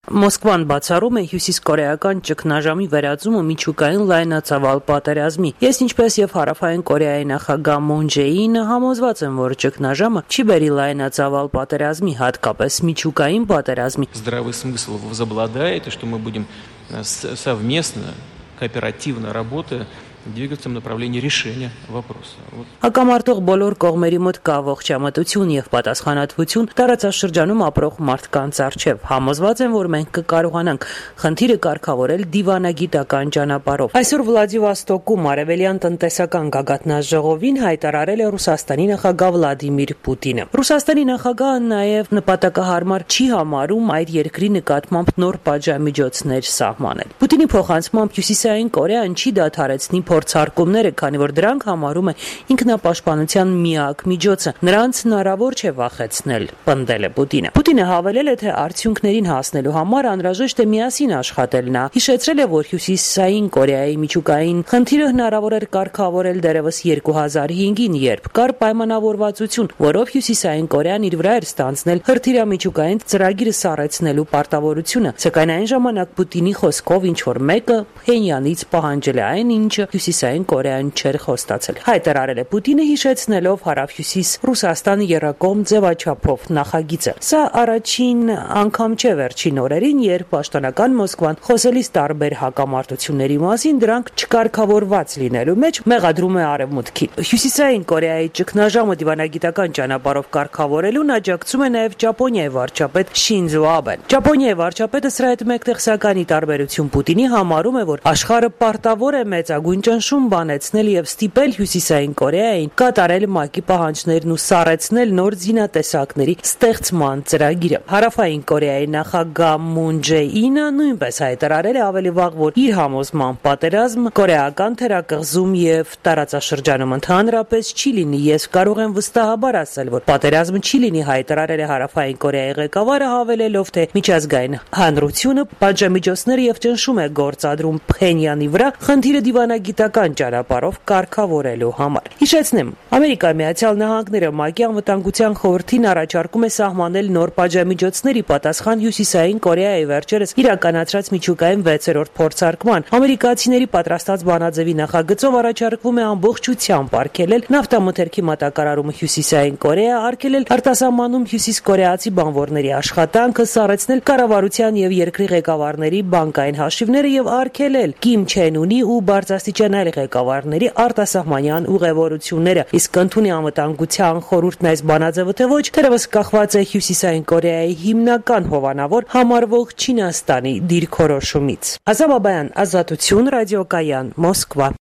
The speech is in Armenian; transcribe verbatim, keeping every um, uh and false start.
Մոսկվան բացառում է հյուսիսկորեական ճգնաժամի վերածումը միջուկային լայնածավալ պատերազմի։ Ես ինչպես եւ Հարավային Կորեայի նախագահ Մուն Ջեինը համոզված եմ, որ ճգնաժամը չի բերի լայնածավալ պատերազմի, հատկապես միջուկային պատերազմի։ Здравый смысл возобладает, и что мы будем совместно, кооперативно работая, двигаться в направлении решения вопроса. Հակամարտող բոլոր կողմերի մոտ կա ողջամտություն եւ պատասխանատվություն տարածաշրջանում ապրող մարդկանց առջեւ։ Համոզված եմ, որ մենք կկարողանանք խնդիրը կարգավորել դիվանագիտական ճանապարհով։ Այսօր Վլադիվոստոկում արևելյան տնտեսական գագաթնաժողովին հայտարարել է Ռուսաստանի նախագահ Վլադիմիր Պուտինը։ Ռուսաստանի նախագահը նաեւ նպատակահարմար չի համարում այդ երկրի նկատմամբ նոր պատժամիջոցներ սահմանել։ Պուտինի փոխանցմամբ Հյուսիսային Կորեան չի դադարեցնի փորձարկումները, քանի որ դրանք համարում է ինքնապաշտպանության միակ միջոցը։ Նրանց հնարավոր չէ վախեցնել, պնդել է Պուտինը։ Պուտինը հավելել է, թե արդյունքներին հասնելու համար անհրաժեշտ է միասին աշխատել։ Նա հիշեցրել է, որ Հյուսիսային Կորեայի միջուկային խնդիրը հնարավոր էր կարգավորել դեռևս երկու հազար հինգին, երբ կար պայմանավորվածություն, որով Հյուսիսային Կորեան իր վրա էր ստանձնել հրթիռամիջուկային ծրագիրը սառեցնելու պարտավորությունը, սակայն այն ժամանակ Պուտինի խոսքով ինչ որ մեկը Փենյանից պահանջել է այն, ինչը Հյուսիսային Կորեան չէր խոստացել։ Հայտարարել է Պուտինը, հիշեցնելով հարավ-հյուսիս Ռուսաստան եռակողմ ձևաչափով նախագիծը։ Սա առաջին անգամ չէ վերջին օրերին, երբ պաշտոնական Մոսկվան խոսելիս տարբեր հակամարտությունների մասին դրանք չկարգավորված լինելու մեջ մեղադրում է Արևմուտքին։ Հյուսիսային Կորեայի ճգնաժամը դիվանագիտական ճանապարհով կարգավորելուն աջակցում է նաև Ճապոնիայի վարչապետ Շինզո Աբեն։ Ճապոնիայի վարչապետը սրա հետ մեկտեղ սակայն ի տարբերություն Պուտինի համարում է, որ աշխարհը պարտավոր է մեծագույն ճնշում բանեցնել եւ ստիպել Հյուսիսային Կորեային կատարել ՄԱԿ-ի պահանջներն ու սառեցնել նոր զինատեսակների ստեղծման ծրագիրը։ Հարավային Կորեայի նախագահ Մուն Ջեինը նույնպես հայտարարել է ավելի վաղ, որ իր համոզման պատերազմ կորեական թերակղզում եւ տարածաշրջանում ընդհանրապես չի լինի։ Ես կարող եմ վստահաբար ասել, որ պատերազմը չի լինի, հայտարարել է Հարավային Կորեայի ղեկավարը, հավելելով, թե միջազգային հանրությունը պատժամիջոցներ եւ ճնշում է գործադրում Փենյանի վրա խնդիրը դիվանագիտական ճանապարհով կարգավորելու համար։ Հիշեցնեմ, Ամերիկայի Միացյալ Նահանգները ՄԱԿ-ի անվտանգության խորհրդին առաջարկում է սահմանել նոր պատժամիջոցների պատասխան Հյուսիսային Կորեայի վերջերս իրականացրած միջուկային վեցերորդ փորձարկման։ Ամերիկացիների պատրաստած բանաձևի նախագծով առաջարկվում է ամբողջությամբ արգելել նավթամթերքի մատակարարումը Հյուսիսային Կորեա, արգելել արտասահմանում հյուսիսկորեացի բանվորների աշխատանքը, սառեցնել կառավարության եւ երկրի ղեկավարների բանկային հաշիվները եւ արգելել Կիմ Չեն Ունի ու բարձրաստիճան այլ ղեկավարների արտասահմանյան ուղևորությունները։ Իսկ ընդունի անվտանգության խորհուրդն այս բանաձևը թե ոչ, թերևս կախված է Հյուսիսային Կորեայի հիմնական հովանավոր համարվող Չինաստանի դիրքորոշումից։ Ազատ Բաբայան, Ազատություն, ռադիոկայան, Մոսկվա։